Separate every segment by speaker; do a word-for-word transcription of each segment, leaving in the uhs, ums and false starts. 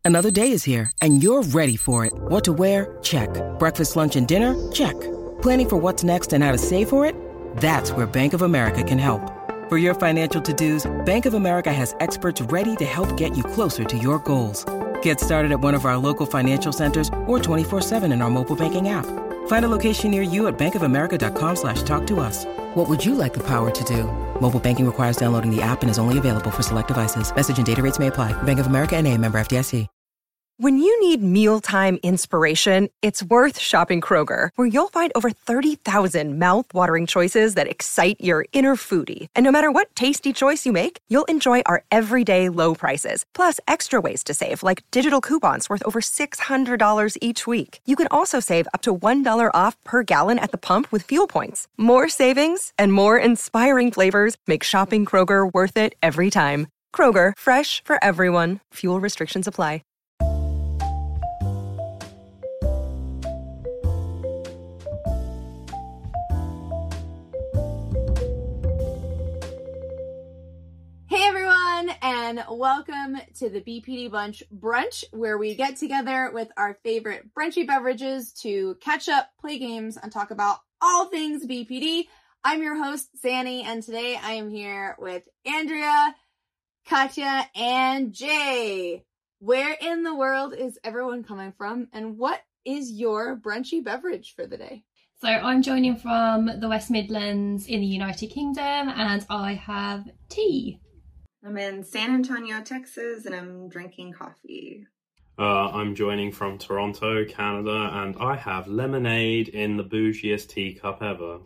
Speaker 1: Another day is here, and you're ready for it. What to wear? Check. Breakfast, lunch, and dinner? Check. Planning for what's next and how to save for it? That's where Bank of America can help. For your financial to-dos, Bank of America has experts ready to help get you closer to your goals. Get started at one of our local financial centers or twenty-four seven in our mobile banking app. Find a location near you at bankofamerica.com slash talk to us. What would you like the power to do? Mobile banking requires downloading the app and is only available for select devices. Message and data rates may apply. Bank of America N A, member F D I C.
Speaker 2: When you need mealtime inspiration, it's worth shopping Kroger, where you'll find over thirty thousand mouth-watering choices that excite your inner foodie. And no matter what tasty choice you make, you'll enjoy our everyday low prices, plus extra ways to save, like digital coupons worth over six hundred dollars each week. You can also save up to one dollar off per gallon at the pump with fuel points. More savings and more inspiring flavors make shopping Kroger worth it every time. Kroger, fresh for everyone. Fuel restrictions apply.
Speaker 3: And welcome to the B P D Bunch Brunch, where we get together with our favorite brunchy beverages to catch up, play games, and talk about all things B P D. I'm your host, Zanny, and today I am here with Andrea, Katya, and Jay. Where in the world is everyone coming from, and what is your brunchy beverage for the day?
Speaker 4: So I'm joining from the West Midlands in the United Kingdom, and I have tea.
Speaker 5: I'm in San Antonio, Texas, and I'm drinking coffee.
Speaker 6: Uh, I'm joining from Toronto, Canada, and I have lemonade in the bougiest teacup ever.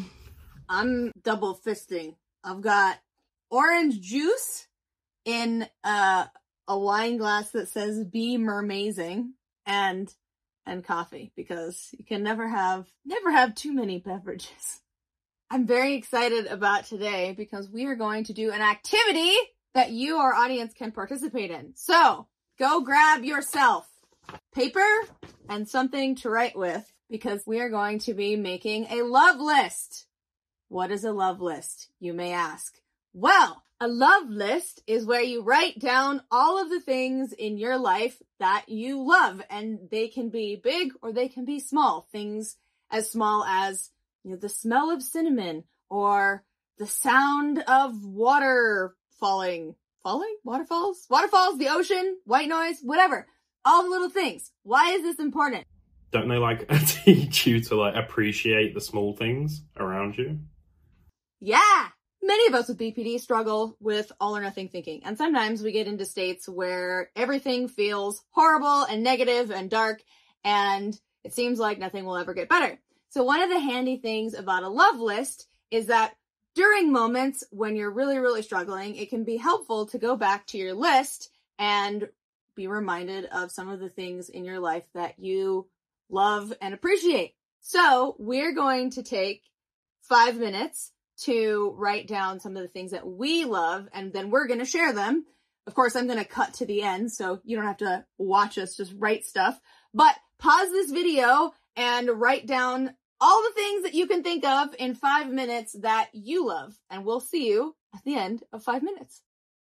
Speaker 3: I'm double fisting. I've got orange juice in uh, a wine glass that says "Be Mermazing" and and coffee, because you can never have never have too many beverages. I'm very excited about today because we are going to do an activity that you, our audience, can participate in. So go grab yourself paper and something to write with, because we are going to be making a love list. What is a love list, you may ask? Well, a love list is where you write down all of the things in your life that you love, and they can be big or they can be small. Things as small as, you know, the smell of cinnamon, or the sound of water falling, falling, waterfalls, waterfalls, the ocean, white noise, whatever. All the little things. Why is this important?
Speaker 6: Don't they like teach you to like appreciate the small things around you?
Speaker 3: Yeah. Many of us with B P D struggle with all or nothing thinking. And sometimes we get into states where everything feels horrible and negative and dark, and it seems like nothing will ever get better. So one of the handy things about a love list is that during moments when you're really, really struggling, it can be helpful to go back to your list and be reminded of some of the things in your life that you love and appreciate. So we're going to take five minutes to write down some of the things that we love, and then we're going to share them. Of course, I'm going to cut to the end, so you don't have to watch us just write stuff. But pause this video and write down all the things that you can think of in five minutes that you love. And we'll see you at the end of five minutes.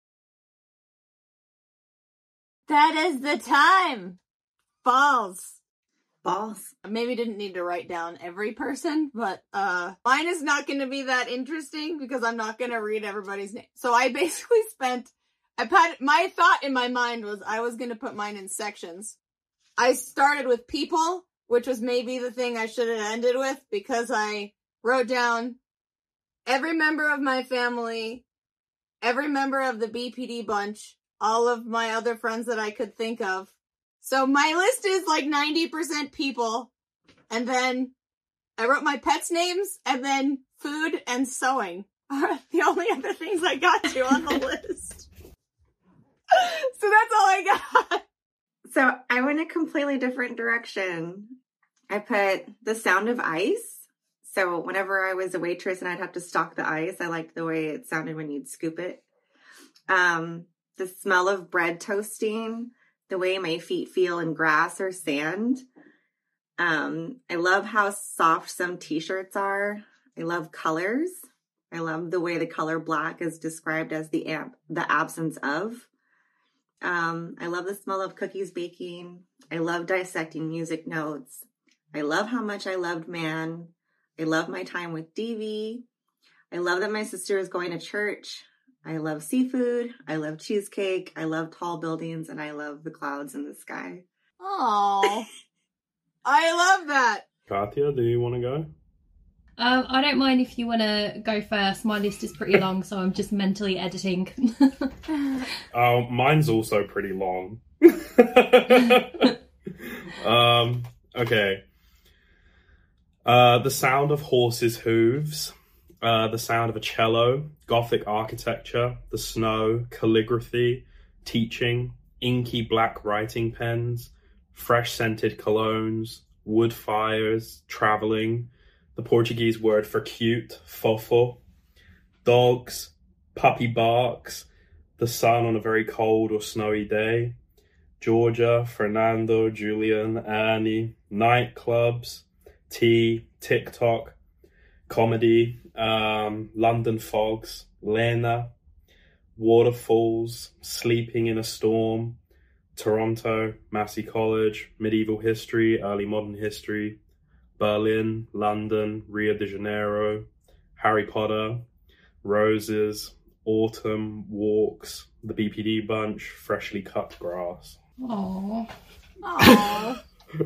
Speaker 3: That is the time. Balls.
Speaker 5: Balls.
Speaker 3: Maybe didn't need to write down every person, but uh, mine is not going to be that interesting because I'm not going to read everybody's name. So I basically spent, I put, my thought in my mind was I was going to put mine in sections. I started with people, which was maybe the thing I should have ended with, because I wrote down every member of my family, every member of the B P D bunch, all of my other friends that I could think of. So my list is like ninety percent people. And then I wrote my pets' names, and then food and sewing are the only other things I got to on the list. So that's all I got.
Speaker 5: So I went a completely different direction. I put the sound of ice. So whenever I was a waitress and I'd have to stock the ice, I liked the way it sounded when you'd scoop it. Um, the smell of bread toasting, the way my feet feel in grass or sand. Um, I love how soft some t-shirts are. I love colors. I love the way the color black is described as the ab- the absence of. Um, I love the smell of cookies baking. I love dissecting music notes. I love how much I loved Man. I love my time with Devi. I love that my sister is going to church. I love seafood. I love cheesecake. I love tall buildings, and I love the clouds in the sky.
Speaker 3: Oh, I love that.
Speaker 6: Katya, do you want to go?
Speaker 4: Um, I don't mind if you want to go first. My list is pretty long, so I'm just mentally editing.
Speaker 6: Oh, mine's also pretty long. um, okay. Uh, the sound of horses' hooves, uh, the sound of a cello, Gothic architecture, the snow, calligraphy, teaching, inky black writing pens, fresh scented colognes, wood fires, travelling, the Portuguese word for cute, fofo, dogs, puppy barks, the sun on a very cold or snowy day, Georgia, Fernando, Julian, Annie, nightclubs, tea, TikTok, comedy, um, London fogs, Lena, waterfalls, sleeping in a storm, Toronto, Massey College, medieval history, early modern history, Berlin, London, Rio de Janeiro, Harry Potter, roses, autumn, walks, the B P D bunch, freshly cut grass.
Speaker 4: Aww.
Speaker 3: Aww.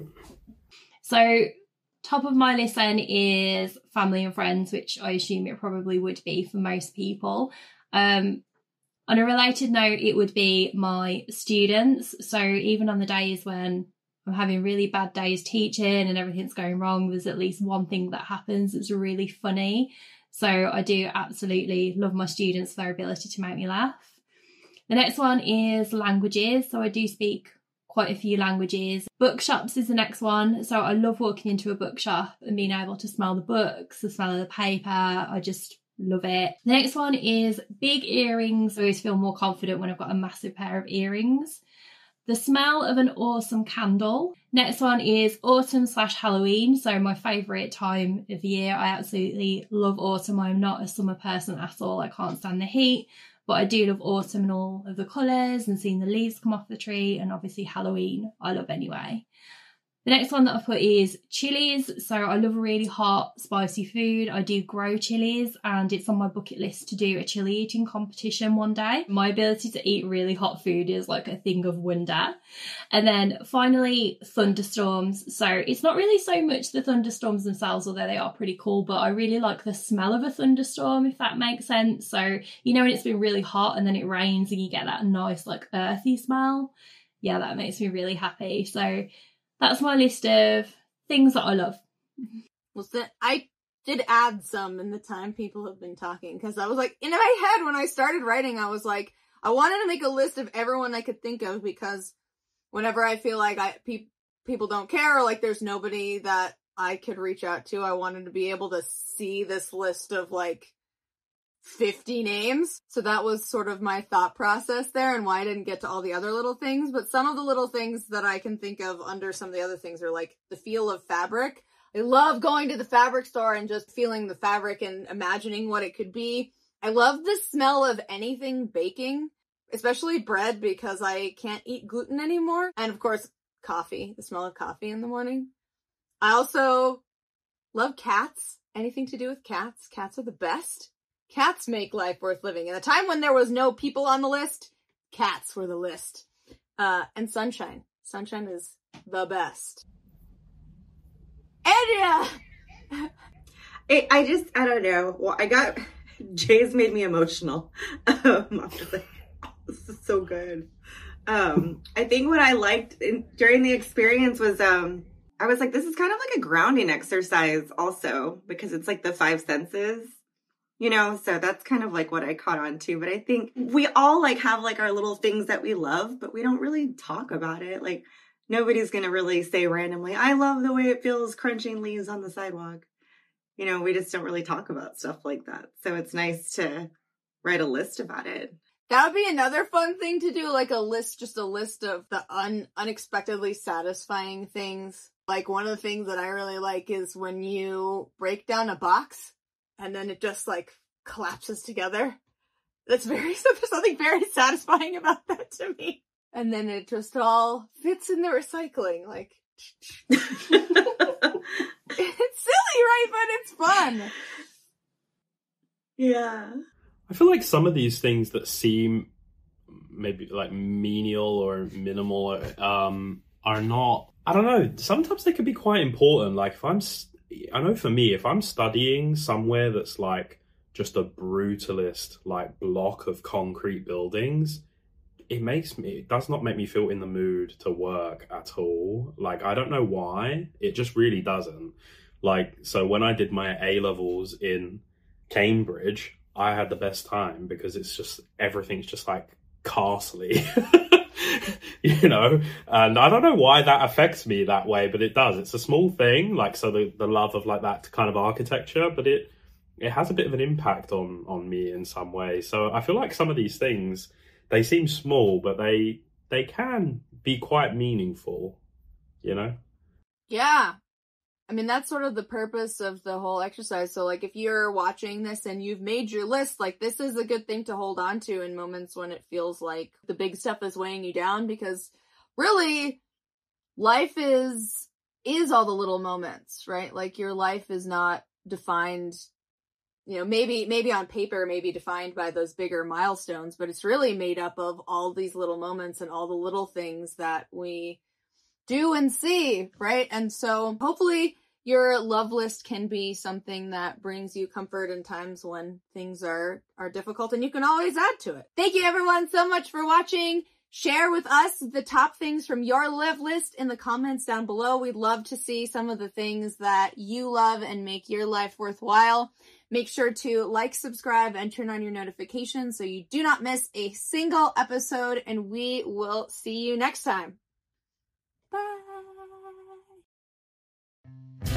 Speaker 4: So, top of my list then is family and friends, which I assume it probably would be for most people. Um, on a related note, it would be my students. So even on the days when I'm having really bad days teaching and everything's going wrong, there's at least one thing that happens that's really funny. So I do absolutely love my students for their ability to make me laugh. The next one is languages. So I do speak quite a few languages. Bookshops is the next one. So I love walking into a bookshop and being able to smell the books, the smell of the paper. I just love it. The next one is big earrings. I always feel more confident when I've got a massive pair of earrings. The smell of an awesome candle. Next one is autumn slash Halloween. So my favourite time of year. I absolutely love autumn. I'm not a summer person at all. I can't stand the heat. But I do love autumn and all of the colours and seeing the leaves come off the tree, and obviously Halloween I love anyway. The next one that I put is chilies. So I love really hot, spicy food. I do grow chilies, and it's on my bucket list to do a chili eating competition one day. My ability to eat really hot food is like a thing of wonder. And then finally, thunderstorms. So it's not really so much the thunderstorms themselves, although they are pretty cool, but I really like the smell of a thunderstorm, if that makes sense. So, you know, when it's been really hot and then it rains and you get that nice, like, earthy smell. Yeah, that makes me really happy. So that's my list of things that I love.
Speaker 3: Well, so I did add some in the time people have been talking, because I was like, in my head when I started writing, I was like, I wanted to make a list of everyone I could think of, because whenever I feel like I pe- people don't care, or like there's nobody that I could reach out to, I wanted to be able to see this list of like fifty names. So that was sort of my thought process there, and why I didn't get to all the other little things. But some of the little things that I can think of under some of the other things are like the feel of fabric. I love going to the fabric store and just feeling the fabric and imagining what it could be. I love the smell of anything baking, especially bread, because I can't eat gluten anymore. And of course, coffee, the smell of coffee in the morning. I also love cats. Anything to do with cats. Cats are the best. Cats make life worth living. In a time when there was no people on the list, cats were the list. Uh, and sunshine. Sunshine is the best. Andrea!
Speaker 5: I, I just, I don't know. Well, I got, Jay's made me emotional. Um, I was like, oh, this is so good. Um, I think what I liked in, during the experience was, um, I was like, this is kind of like a grounding exercise also, because it's like the five senses. You know, so that's kind of like what I caught on to. But I think we all like have like our little things that we love, but we don't really talk about it. Like nobody's going to really say randomly, I love the way it feels crunching leaves on the sidewalk. You know, we just don't really talk about stuff like that. So it's nice to write a list about it.
Speaker 3: That would be another fun thing to do, like a list, just a list of the un- unexpectedly satisfying things. Like one of the things that I really like is when you break down a box and then it just like collapses together. That's very, there's something very satisfying about that to me. and then it just all fits in the recycling. Like, it's silly, right? But it's fun.
Speaker 5: Yeah.
Speaker 6: I feel like some of these things that seem maybe like menial or minimal um, are not, I don't know, sometimes they could be quite important. Like if I'm, I know for me, if I'm studying somewhere that's like just a brutalist like block of concrete buildings, it makes me, it does not make me feel in the mood to work at all. Like, I don't know why, it just really doesn't. Like, so when I did my A-levels in Cambridge, I had the best time because it's just, everything's just like castle-y, you know? And I don't know why that affects me that way, but it does. It's a small thing, like, so the, the love of like that kind of architecture, but it, it has a bit of an impact on, on me in some way. So I feel like some of these things, they seem small, but they they can be quite meaningful, you know?
Speaker 3: Yeah. I mean, that's sort of the purpose of the whole exercise. So, like, if you're watching this and you've made your list, like, this is a good thing to hold on to in moments when it feels like the big stuff is weighing you down, because really, life is is all the little moments, right? Like, your life is not defined, you know, maybe maybe on paper, maybe defined by those bigger milestones, but it's really made up of all these little moments and all the little things that we do and see, right? And so hopefully your love list can be something that brings you comfort in times when things are, are difficult, and you can always add to it. Thank you everyone so much for watching. Share with us the top things from your love list in the comments down below. We'd love to see some of the things that you love and make your life worthwhile. Make sure to like, subscribe, and turn on your notifications so you do not miss a single episode, and we will see you next time. Bye.